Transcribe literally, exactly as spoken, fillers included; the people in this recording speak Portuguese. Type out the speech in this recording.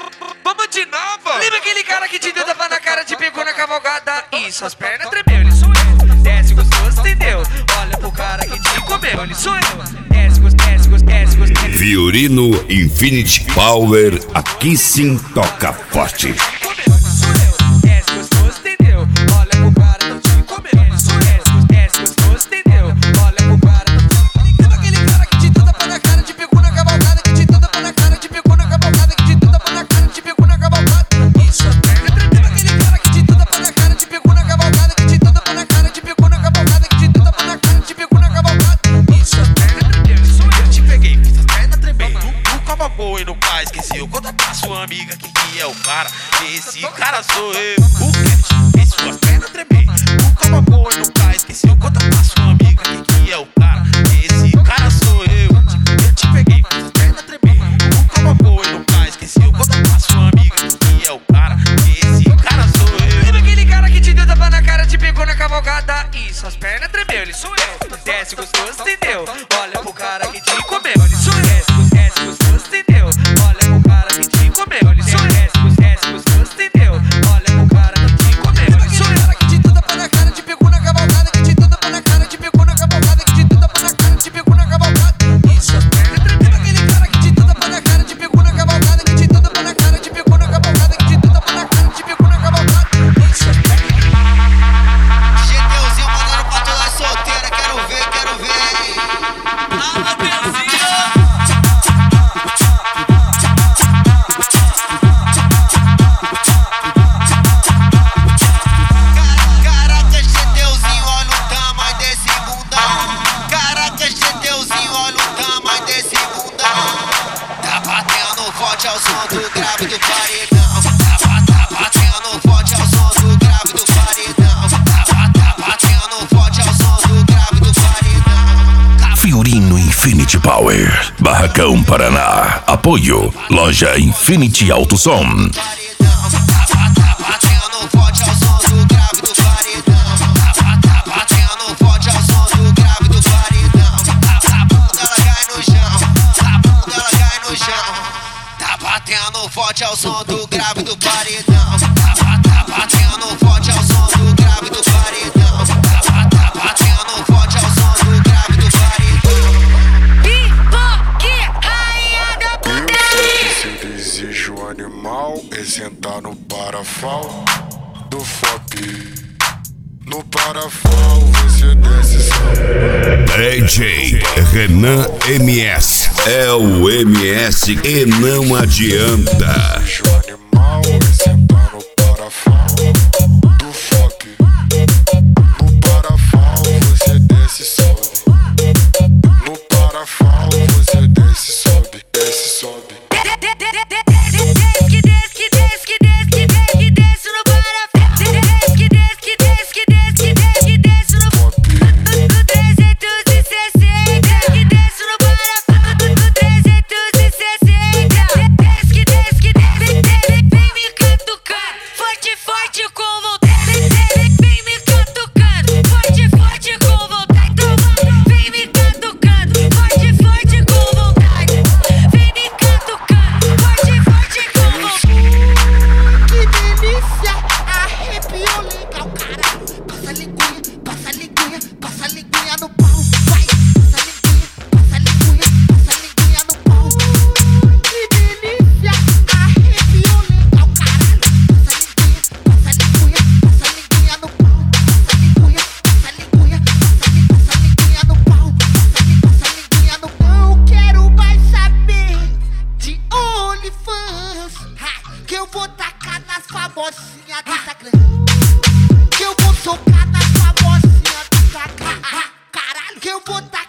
Vamos de novo. Lembra aquele cara que te deu tapa na cara, te pegou na cavalgada e suas pernas tremeu? Ele sou eu. Desce gostoso, entendeu? Olha pro cara que te comeu. Ele sou eu. Desce gostoso, desce gostoso, desce gostoso. Fiorino Infinity Power, aqui sim toca forte. E no pai esqueceu. Conta pra sua amiga que, que é o cara. Esse cara sou eu. O que fez suas pernas tremer? Nunca uma boa e no pai esqueceu. Conta pra sua amiga que, que é o cara. Esse cara sou eu. Eu te peguei, fiz as pernas tremer. Nunca uma boa e no pai esqueceu. Conta pra sua amiga que, que é o cara. Esse cara sou eu. Lembra aquele cara que te deu tapa na cara, te pegou na cavalgada e suas pernas tremeu? Ele sou eu. Desce gostoso, entendeu? Olha pro cara que te comeu. Ele sou eu. Desce gostoso, entendeu? Olha pro cara que te comeu. Ele sou eu. Desce gostoso, entendeu? Olha pro cara que te comeu. Ele sou eu. Que te deu tapa na cara, te pegou na cavalgada. Que te deu tapa na cara, te pegou na cavalgada. Que te deu tapa na cara, te pegou na cavalgada e suas pernas tremeu. Aquele cara que te deu tapa na cara, te pegou na cavalgada. Que te deu tapa na cara, te pegou na cavalgada. Que te deu tapa na cara, te pegou na cavalgada e suas pernas. GTzinho mandando pra toda solteira, quero ver, quero ver. Alô, Benzinho. Forte ao som do grave do paredão. Tá, tá batendo forte ao som do grave do paredão. Tá, tá batendo forte ao som do grave do paredão. Fiorino Infinity Power, Barracão, Paraná. Apoio, loja Infinity Auto Som. Batendo forte ao som do grave do paredão. Tá, tá batendo forte ao som do grave do paredão. Tá, tá batendo forte ao som do grave do paredão. Pipoque, rainha da putaria. Seu desejo animal é sentar no parafal do F O P. No parafal você desce só. D J Renan M S é o M S e não adianta. Desejo animal é sentar no parafal do F O P. No parafal você desce e sobe. No parafal você desce e sobe, desce e sobe. Que eu vou tacar nas famosinhas do Instagram. Que eu vou socar nas famosinhas do Instagram. Caralho, que eu vou tacar.